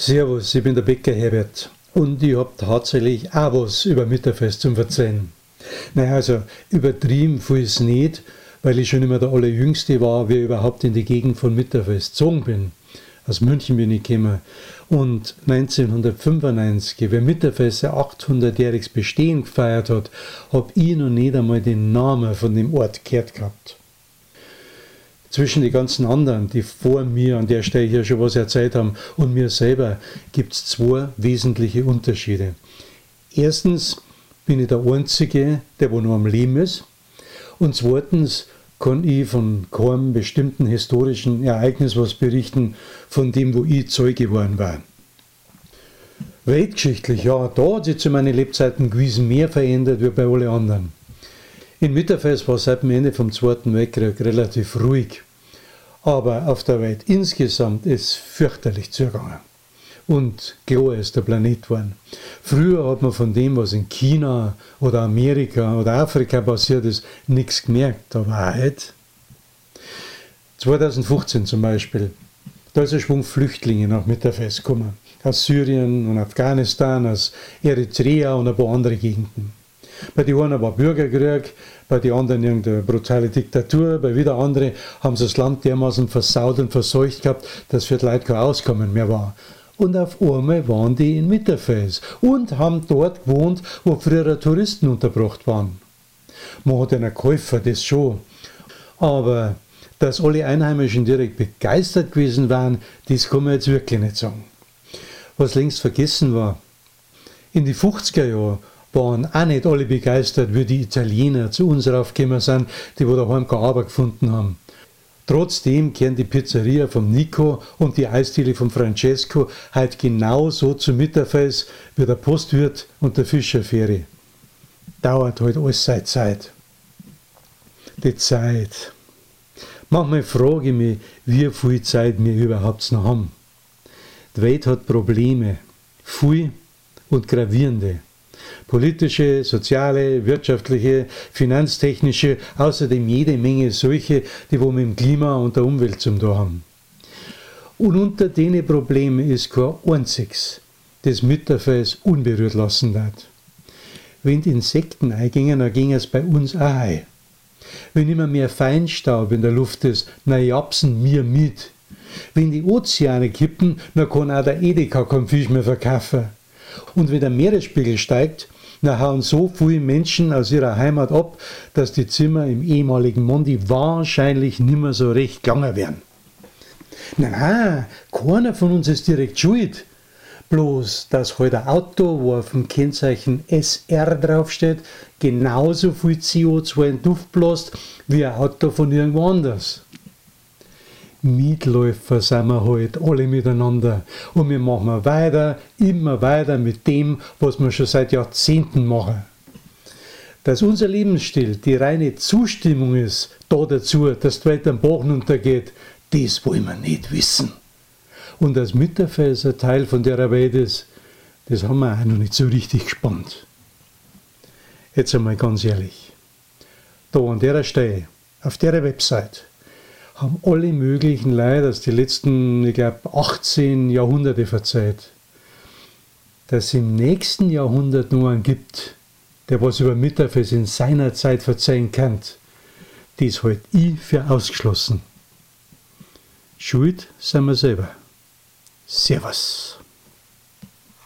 Servus, ich bin der Bäcker Herbert und ich hab tatsächlich auch was über Mitterfest zum Verzeihen. Naja, also übertrieben viel ist nicht, weil ich schon immer der Allerjüngste war, wie ich überhaupt in die Gegend von Mitterfest gezogen bin. Aus München bin ich gekommen. Und 1995, wenn Mitterfest sein 800-jähriges Bestehen gefeiert hat, hab ich noch nicht einmal den Namen von dem Ort gehört gehabt. Zwischen den ganzen anderen, die vor mir an der Stelle hier schon was erzählt haben, und mir selber gibt es zwei wesentliche Unterschiede. Erstens bin ich der Einzige, der wo noch am Leben ist. Und zweitens kann ich von keinem bestimmten historischen Ereignis was berichten, von dem, wo ich Zeuge geworden war. Weltgeschichtlich, ja, da hat sich zu meinen Lebzeiten gewissen mehr verändert wie bei allen anderen. In Mitterfest war seit dem Ende vom Zweiten Weltkrieg relativ ruhig. Aber auf der Welt insgesamt ist fürchterlich zugegangen. Und klar ist der Planet geworden. Früher hat man von dem, was in China oder Amerika oder Afrika passiert ist, nichts gemerkt. Aber heute, 2015 zum Beispiel, da ist ein Schwung Flüchtlinge nach Mitterfest gekommen. Aus Syrien und Afghanistan, aus Eritrea und ein paar andere Gegenden. Bei den einen war Bürgerkrieg, bei den anderen irgendeine brutale Diktatur, bei wieder andere haben sie das Land dermaßen versaut und verseucht gehabt, dass für die Leute kein Auskommen mehr war. Und auf einmal waren die in Mitterfest und haben dort gewohnt, wo früher Touristen untergebracht waren. Man hat einen Käufer, das schon. Aber dass alle Einheimischen direkt begeistert gewesen waren, das kann man jetzt wirklich nicht sagen. Was längst vergessen war, in die 50er Jahren waren auch nicht alle begeistert, wie die Italiener zu uns raufgekommen sind, die wo daheim keine Arbeit gefunden haben. Trotzdem kehren die Pizzeria vom Nico und die Eisdiele vom Francesco halt genauso zu Mitterfest wie der Postwirt und der Fischerfähre. Dauert halt alles seine Zeit. Die Zeit. Manchmal frage ich mich, wie viel Zeit wir überhaupt noch haben. Die Welt hat Probleme, viel und gravierende. Politische, soziale, wirtschaftliche, finanztechnische, außerdem jede Menge solche, die wo mit dem Klima und der Umwelt zum tun haben. Und unter diesen Problemen ist kein einziges, das Mitterfest unberührt lassen wird. Wenn die Insekten eingingen, dann ging es bei uns auch ein. Wenn immer mehr Feinstaub in der Luft ist, dann japsen wir mit. Wenn die Ozeane kippen, dann kann auch der Edeka keinen Fisch mehr verkaufen. Und wenn der Meeresspiegel steigt, dann hauen so viele Menschen aus ihrer Heimat ab, dass die Zimmer im ehemaligen Mondi wahrscheinlich nimmer so recht gegangen werden. Nein, keiner von uns ist direkt schuld. Bloß, dass halt ein Auto, wo auf dem Kennzeichen SR draufsteht, genauso viel CO2 in die Luft bläst, wie ein Auto von irgendwo anders. Mitläufer sind wir halt alle miteinander und wir machen weiter, immer weiter mit dem, was wir schon seit Jahrzehnten machen. Dass unser Lebensstil die reine Zustimmung ist, da dazu, dass die Welt am Boden untergeht, das wollen wir nicht wissen. Und dass Mitterfest ein Teil von der Welt ist, das haben wir auch noch nicht so richtig gespannt. Jetzt einmal ganz ehrlich, da an der Stelle, auf der Website, haben alle möglichen Leute aus den letzten, ich glaube, 18 Jahrhunderte verzeiht. Dass es im nächsten Jahrhundert nur einen gibt, der was über Mitterfest in seiner Zeit verzeihen kann, das halte ich für ausgeschlossen. Schuld sind wir selber. Servus.